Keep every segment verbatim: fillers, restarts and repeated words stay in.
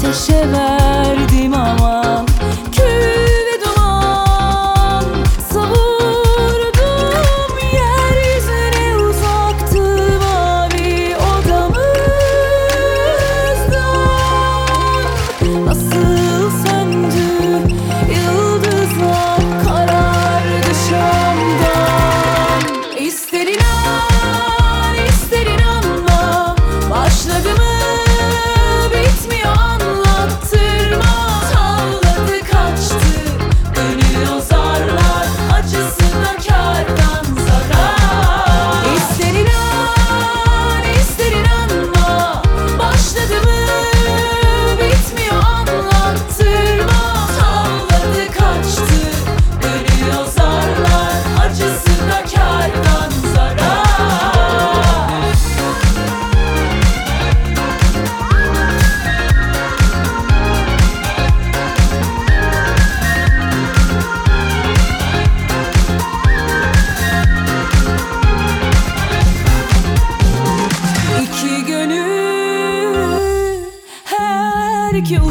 ateşe verdim aman. Kül ve duman savurdum yeryüzüne, uzaktı mavi odamızdan. Nasıl söndü yıldızlar, karardı şamdan. İster inan, ister inanma, başladı mı bitmiyor anlattırma. Salladı kaçtı dönüyor zarlar, acısına kârdan zarar. İster inan, ister inanma, başladı mı bitmiyor anlattırma. Salladı kaçtı dönüyor zarlar, acısına kârdan zarar. İki gönül her iki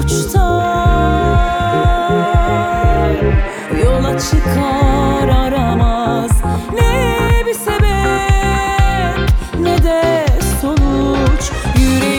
uçtan yola çıkar, aramaz ne bir sebep ne de sonuç. Yüreğim